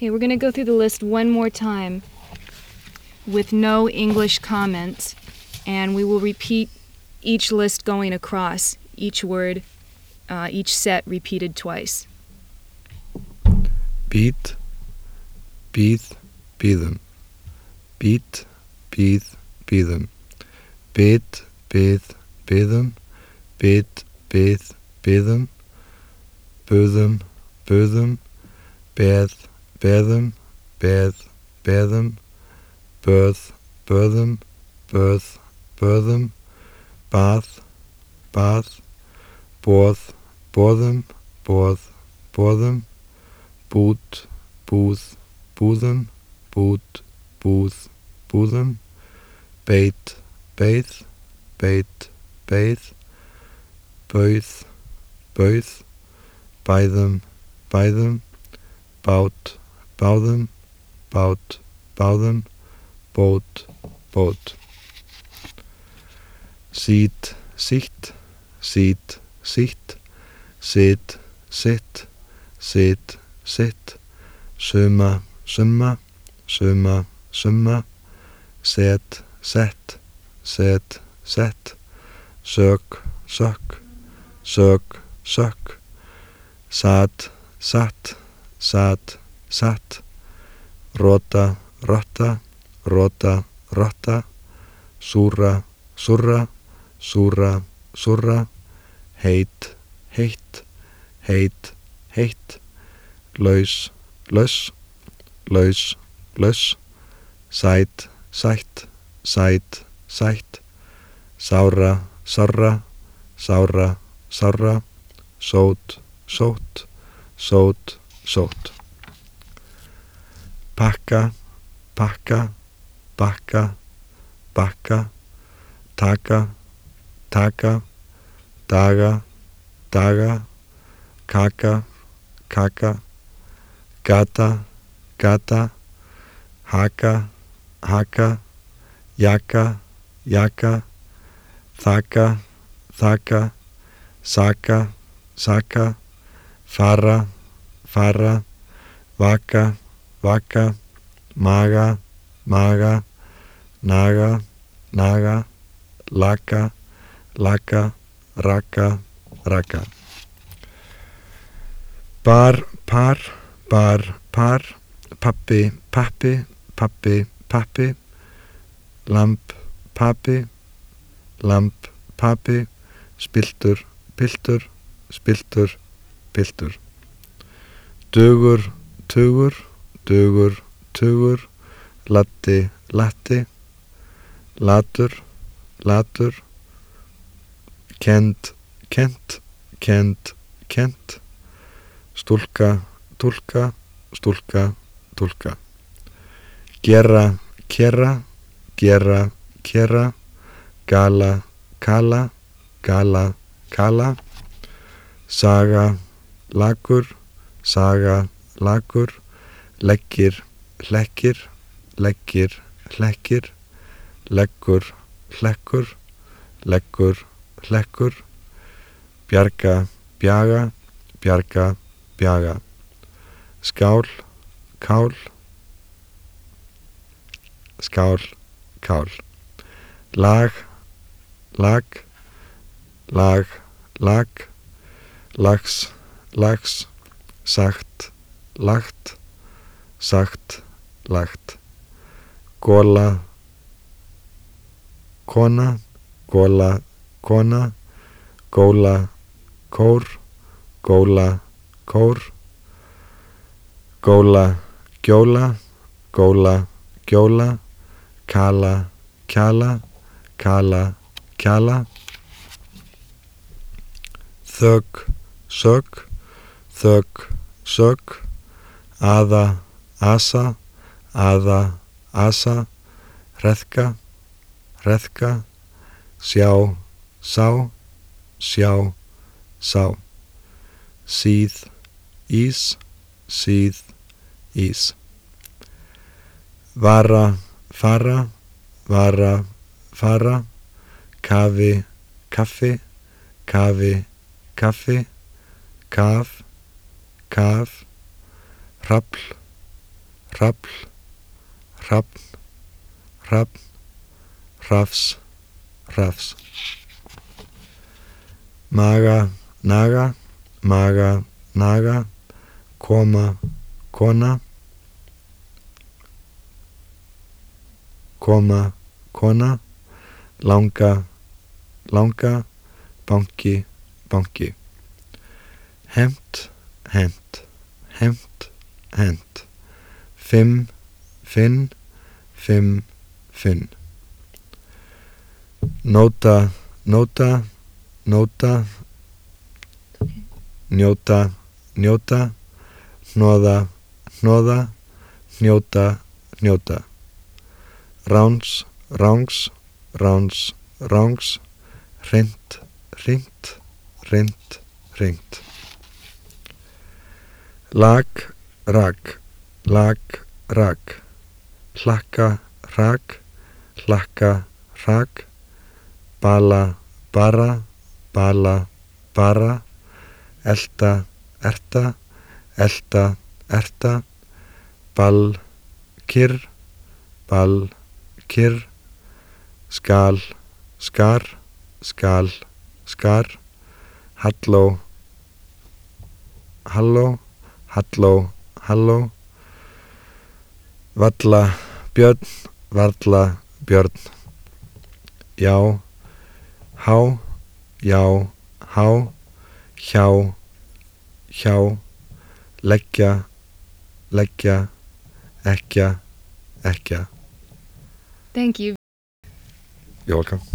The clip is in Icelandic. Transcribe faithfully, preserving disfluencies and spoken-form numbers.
Okay, we're going to go through the list one more time with no English comments, and we will repeat each list going across, each word, uh, each set repeated twice. Bít, bíð, bíðum. Bít, bíð, bíðum. Bit, bið, biðum. Bit, bið, biðum. Buðum, buðum. Beð, beðum. Beð, beðum. Böð, böðum. Böð, böðum. Bað, bað. Boð, boðum. Boð, boðum. Bút, búð, búðum. Bút, búð, búðum. Beit, beið, beit, beið. Bauð, bauð. Bæðum, bæðum. Bát, báðum. Bát, báðum. Bót, bót. Sít, sítt. Sít, sítt. Sit, sitt. Sit, sitt. Suma, summa. Suma, summa. Set, sett. Set, sett. Sök, sök. Sök, sök. Sat, satt. Sat, satt. Rota, rotta. Rota, rotta. Súra, súrra. Súra, súrra. Heit, heitt. Heit, heitt. Laus, laus. Laus, laus. Sæt, sætt. Sæt, sætt. Sára, sárra. Sára, sárra. Sót, sótt. Sót, sótt. Pakka, pakka. Bakka, bakka. Taka, taka. Daga, daga. Kaka, kaka. Gata, gata. Haka, haka. Jaka, jaka. Þaka, þaka. Saka, saka. Fara, fara. Vaka, vaka. Maga, maga. Naga, naga. Laka, laka. Raka, raka. Bar, par. Bar, par. Pappi, pappi. Pappi, pappi. Lamp, pappi. Lamp, pappi. Spiltur, piltur. Spiltur, piltur. Dugur, tugur. Dugur, tugur. Latti, latti. Latur, latur. Kent, kent. Kent, kent. Stúlka, túlka. Stúlka, túlka. Gera, kera. Gera, kera. Gala, kala. Gala, kala. Saga, lakur. Saga, lakur. Leggir, hlekkir. Leggir, hlekkir. Leggur, hlekkur. Leggur, hlekkur. Bjarga, bjaga. Bjarga, bjaga. Skál, kál. Skál, kál. Lag, lag. Lag, lag. Lags, lags. Sagt, lagt. Sagt, lagt. Gola, kona. Gola, kona. Góla, kór. Góla, kór. Góla, gjóla. Góla, gjóla. Kala, kjala. Kala, kjala. Þök, sök. Þök, sök. Aða, asa. Aða, asa. Hreðka, hreðka. Sjá, sá. Sjá, sá. Síð, ís. Síð, ís. Vara, fara. Vara, fara. Kafi, kaffi. Kafi, kaffi. Kaf, kaf. Hrafl, hrafl, hrafn, hrafn, hrafs, hrafs. Maga, naga, maga, naga, koma, kona, koma, kona, langa, langa, banki, banki. Hent, hent, hent, hent. Fimm, finn, fimm, finn. Nóta, nóta, nóta. Njóta, njóta. Hnoða, hnoða. Hnjóta, hnjóta. Ráns, rángs, ráns, rángs. Hreint, hreint, hreint, hreint. Lag, rak, lag, rak. Hlakka, rak, hlakka, rak. Bala, bara, bala, bara. Elta, erta, elta, erta. Ball, kyrr, ball, kyrr. Skal, skar, skal, skar. Halló, halló, halló, halló. Valla, björn, valla, björn. Já, há, já, há. Hjá, hjá. Leggja, leggja. Ekkja, ekkja. Thank you. You're welcome.